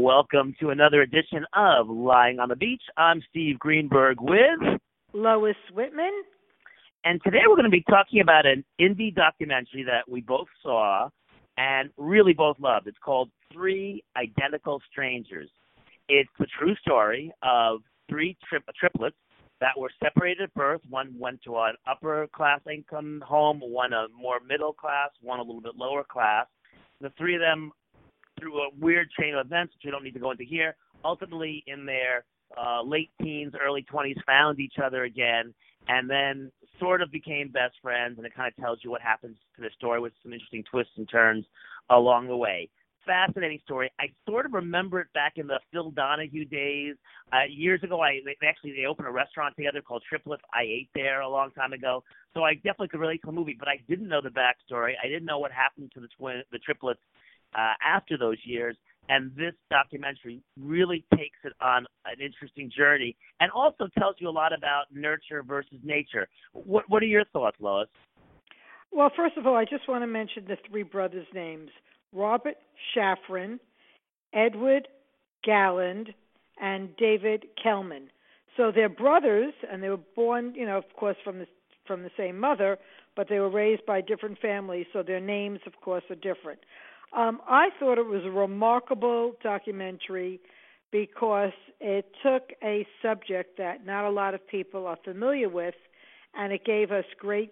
Welcome to another edition of Lying on the Beach. I'm Steve Greenberg with Lois Whitman. And today we're going to be talking about an indie documentary that we both saw and really both loved. It's called Three Identical Strangers. It's the true story of three triplets that were separated at birth. One went to an upper-class income home, one a more middle class, one a little bit lower class. The three of them, through a weird chain of events, which we don't need to go into here, ultimately in their late teens, early 20s, found each other again, and then sort of became best friends, and it kind of tells you what happens to the story with some interesting twists and turns along the way. Fascinating story. I sort of remember it back in the Phil Donahue days. Years ago, they opened a restaurant together called Triplets. I ate there a long time ago, so I definitely could relate to the movie, but I didn't know the backstory. I didn't know what happened to the triplets after those years, and this documentary really takes it on an interesting journey and also tells you a lot about nurture versus nature. What are your thoughts, Lois? Well, first of all, I just want to mention the three brothers' names: Robert Shafran, Edward Galland, and David Kelman. So they're brothers, and they were born, of course, from the same mother, but they were raised by different families, so their names, of course, are different. I thought it was a remarkable documentary because it took a subject that not a lot of people are familiar with, and it gave us great,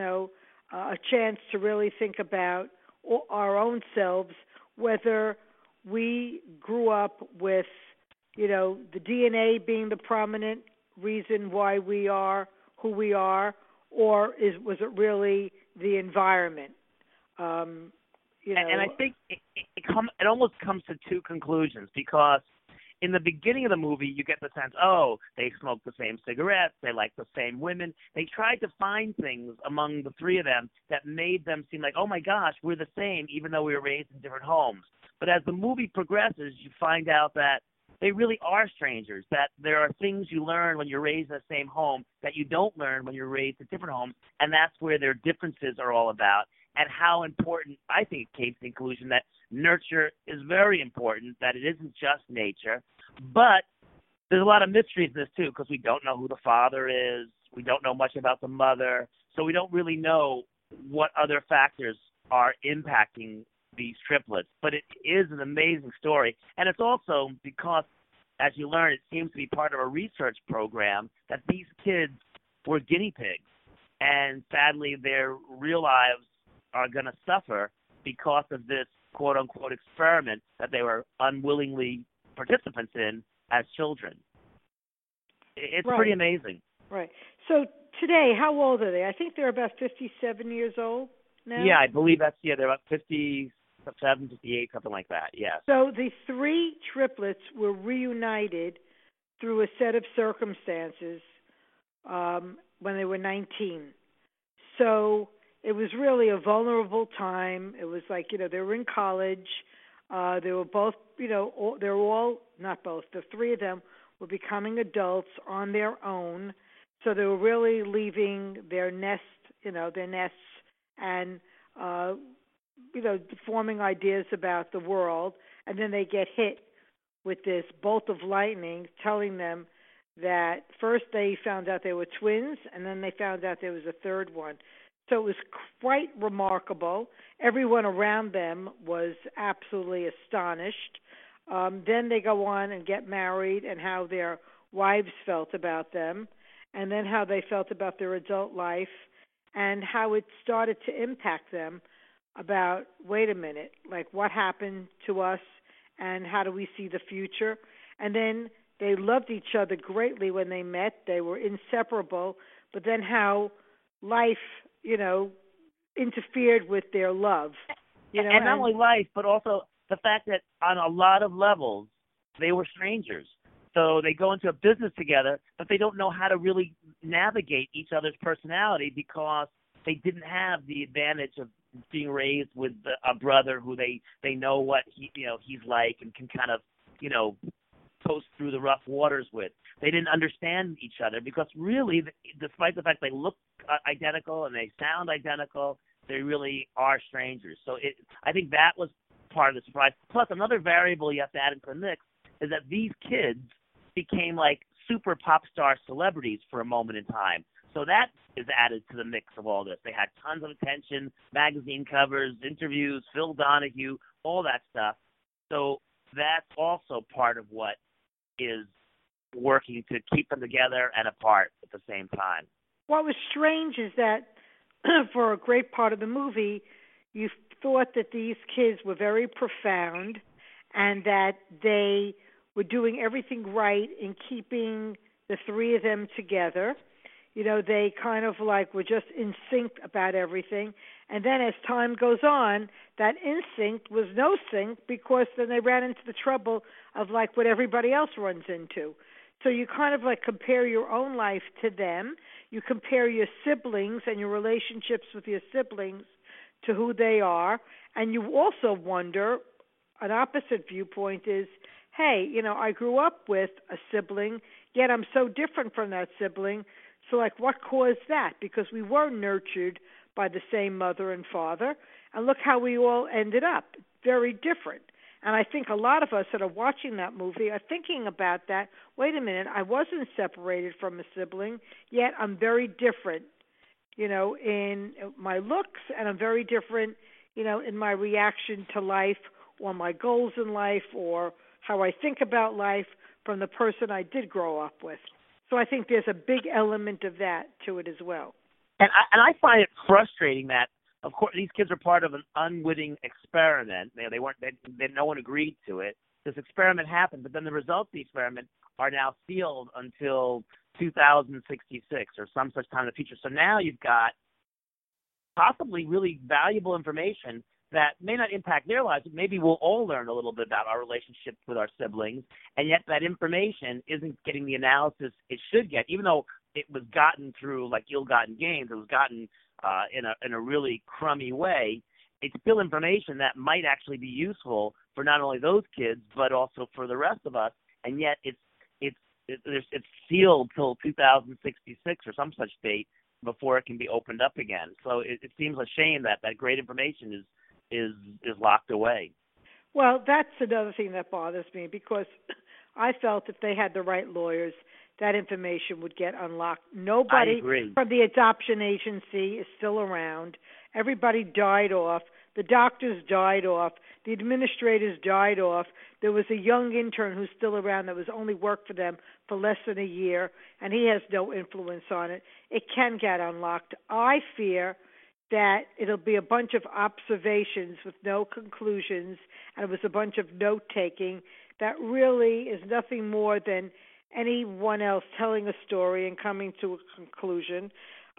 a chance to really think about our own selves, whether we grew up with, the DNA being the prominent reason why we are who we are, or was it really the environment? And I think it almost comes to two conclusions, because in the beginning of the movie, you get the sense, they smoke the same cigarettes, they like the same women. They tried to find things among the three of them that made them seem like, oh my gosh, we're the same, even though we were raised in different homes. But as the movie progresses, you find out that they really are strangers, that there are things you learn when you're raised in the same home that you don't learn when you're raised in different homes, and that's where their differences are all about. And how important, I think it came to the conclusion that nurture is very important, that it isn't just nature. But there's a lot of mysteries in this, too, because we don't know who the father is. We don't know much about the mother. So we don't really know what other factors are impacting these triplets. But it is an amazing story. And it's also because, as you learn, it seems to be part of a research program that these kids were guinea pigs. And sadly, their real lives are going to suffer because of this quote-unquote experiment that they were unwillingly participants in as children. It's right. Pretty amazing. Right. So today, how old are they? I think they're about 57 years old now. Yeah, I believe they're about 57, 58, something like that, yes. So the three triplets were reunited through a set of circumstances when they were 19. So it was really a vulnerable time. It was like, they were in college. They were both, the three of them were becoming adults on their own. So they were really leaving their nests and, forming ideas about the world. And then they get hit with this bolt of lightning telling them that first they found out they were twins, and then they found out there was a third one. So it was quite remarkable. Everyone around them was absolutely astonished. Then they go on and get married, and how their wives felt about them, and then how they felt about their adult life, and how it started to impact them about, wait a minute, like what happened to us, and how do we see the future? And then they loved each other greatly when they met. They were inseparable, but then how life interfered with their love. And not only life, but also the fact that on a lot of levels, they were strangers. So they go into a business together, but they don't know how to really navigate each other's personality because they didn't have the advantage of being raised with a brother who they know what he's like and can kind of, coast through the rough waters with. They didn't understand each other because really, despite the fact they look identical and they sound identical, they really are strangers. So I think that was part of the surprise. Plus, another variable you have to add into the mix is that these kids became like super pop star celebrities for a moment in time. So that is added to the mix of all this. They had tons of attention, magazine covers, interviews, Phil Donahue, all that stuff. So that's also part of what is working to keep them together and apart at the same time. What was strange is that for a great part of the movie, you thought that these kids were very profound and that they were doing everything right in keeping the three of them together. You know, they kind of like were just in sync about everything. And then as time goes on, that instinct was no sync because then they ran into the trouble of like what everybody else runs into. So you kind of like compare your own life to them. You compare your siblings and your relationships with your siblings to who they are. And you also wonder, an opposite viewpoint is, hey, you know, I grew up with a sibling, yet I'm so different from that sibling. So, like, what caused that? Because we were nurtured by the same mother and father, and look how we all ended up, very different. And I think a lot of us that are watching that movie are thinking about that. Wait a minute, I wasn't separated from a sibling, yet I'm very different, you know, in my looks, and I'm very different, you know, in my reaction to life or my goals in life or how I think about life from the person I did grow up with. So I think there's a big element of that to it as well. And I find it frustrating that, of course, these kids are part of an unwitting experiment. They weren't. No one agreed to it. This experiment happened, but then the results of the experiment are now sealed until 2066 or some such time in the future. So now you've got possibly really valuable information that may not impact their lives. Maybe we'll all learn a little bit about our relationship with our siblings, and yet that information isn't getting the analysis it should get, even though it was gotten through like ill-gotten gains. It was gotten in a really crummy way. It's still information that might actually be useful for not only those kids but also for the rest of us. And yet it's sealed till 2066 or some such date before it can be opened up again. So it seems a shame that great information is locked away. Well, that's another thing that bothers me because I felt if they had the right lawyers, that information would get unlocked. Nobody from the adoption agency is still around. Everybody died off. The doctors died off. The administrators died off. There was a young intern who's still around that was only worked for them for less than a year, and he has no influence on it. It can get unlocked. I fear that it'll be a bunch of observations with no conclusions, and it was a bunch of note-taking that really is nothing more than anyone else telling a story and coming to a conclusion.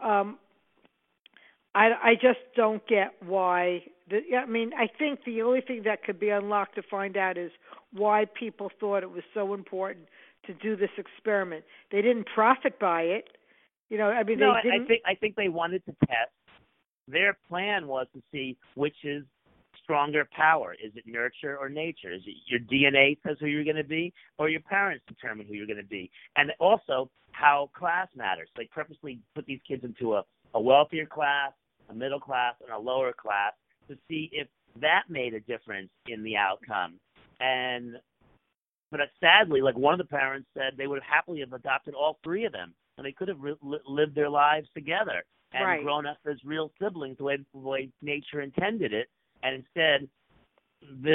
I just don't get why. I think the only thing that could be unlocked to find out is why people thought it was so important to do this experiment. They didn't profit by it. You know, I mean, no, they didn't. I think they wanted to test. Their plan was to see which is stronger power. Is it nurture or nature? Is it your DNA says who you're going to be, or your parents determine who you're going to be? And also how class matters. They purposely put these kids into a wealthier class, a middle class, and a lower class to see if that made a difference in the outcome. But sadly, like one of the parents said, they would happily have adopted all three of them, and they could have lived their lives together and grown up as real siblings the way nature intended it. And instead, this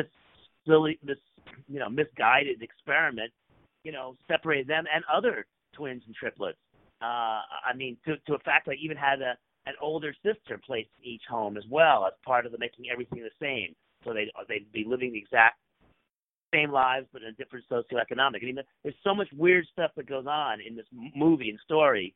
misguided experiment, separated them and other twins and triplets. To a fact that even had an older sister placed in each home as well as part of the making everything the same. So they'd be living the exact same lives but in a different socioeconomic. I mean, there's so much weird stuff that goes on in this movie and story.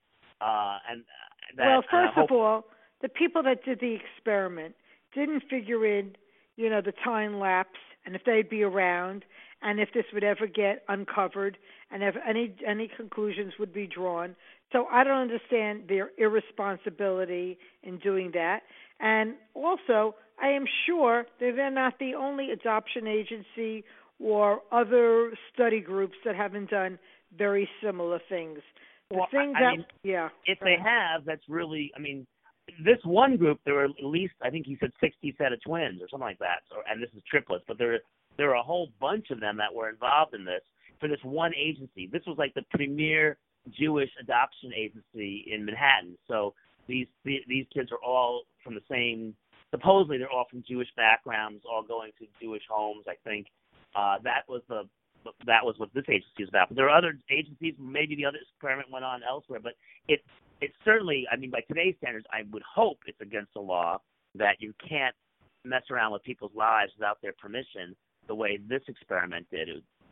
First of all, the people that did the experiment didn't figure in, the time lapse and if they'd be around and if this would ever get uncovered and if any conclusions would be drawn. So I don't understand their irresponsibility in doing that. And also, I am sure that they're not the only adoption agency or other study groups that haven't done very similar things. If they have, that's really, this one group, there were at least, I think he said 60 set of twins or something like that. So, and this is triplets, but there were a whole bunch of them that were involved in this for this one agency. This was like the premier Jewish adoption agency in Manhattan. So these kids are all from the same. Supposedly, they're all from Jewish backgrounds, all going to Jewish homes. I think that was what this agency is about. But there are other agencies. Maybe the other experiment went on elsewhere, but it certainly. I mean, by today's standards, I would hope it's against the law that you can't mess around with people's lives without their permission the way this experiment did.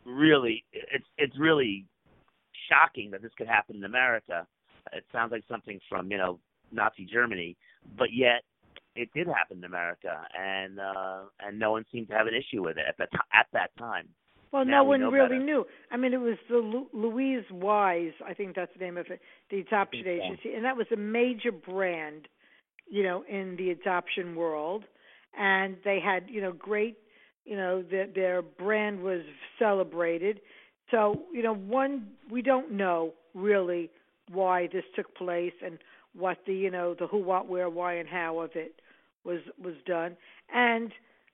It's really shocking that this could happen in America. It sounds like something from Nazi Germany, but yet it did happen in America, and no one seemed to have an issue with it at that time. Well, now no one really better. knew. I mean, it was the Louise Wise, I think that's the name of it, the adoption Yeah. agency, and that was a major brand, in the adoption world, and they had, great, their brand was celebrated. So, we don't know really why this took place and what the who, what, where, why, and how of it was done. And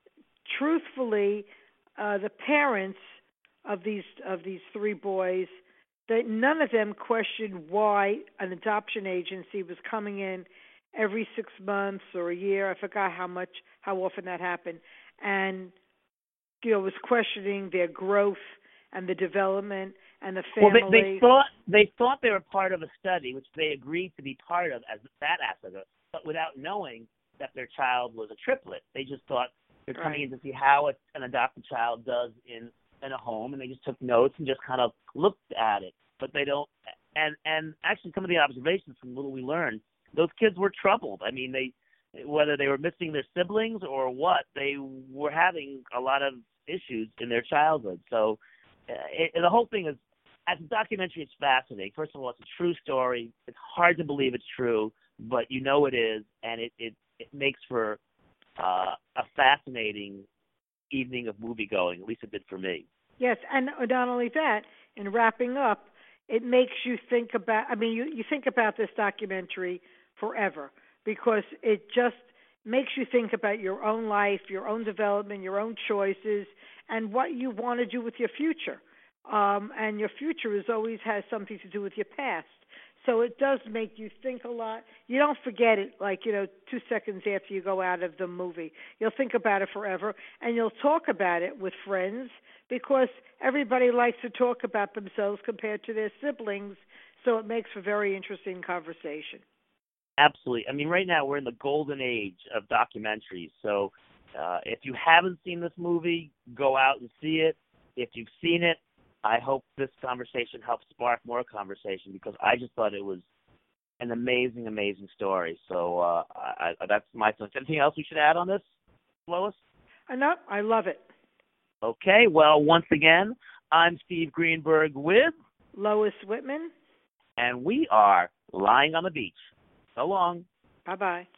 truthfully, the parents of these three boys, that none of them questioned why an adoption agency was coming in every 6 months or a year. I forgot how often that happened, and was questioning their growth and the development and the family. Well, they thought they were part of a study, which they agreed to be part of as that aspect of it, but without knowing that their child was a triplet. They just thought they're coming in to see how an adopted child does in a home, and they just took notes and just kind of looked at it. But they don't. And actually, some of the observations from little we learned, those kids were troubled. I mean, whether they were missing their siblings or what, they were having a lot of issues in their childhood. So the whole thing is, as a documentary, it's fascinating. First of all, it's a true story. It's hard to believe it's true, but it is, and it makes for a fascinating evening of movie-going. At least it did for me. Yes, and not only that, in wrapping up, it makes you think about, you think about this documentary forever, because it just makes you think about your own life, your own development, your own choices, and what you want to do with your future. And your future always has something to do with your past. So it does make you think a lot. You don't forget it 2 seconds after you go out of the movie. You'll think about it forever, and you'll talk about it with friends, because everybody likes to talk about themselves compared to their siblings, so it makes for very interesting conversation. Absolutely. I mean, right now we're in the golden age of documentaries. So if you haven't seen this movie, go out and see it. If you've seen it, I hope this conversation helps spark more conversation, because I just thought it was an amazing, amazing story. So that's my thoughts. Anything else we should add on this, Lois? No, I love it. Okay. Well, once again, I'm Steve Greenberg with Lois Whitman, and we are Lying on the Beach. So long. Bye-bye.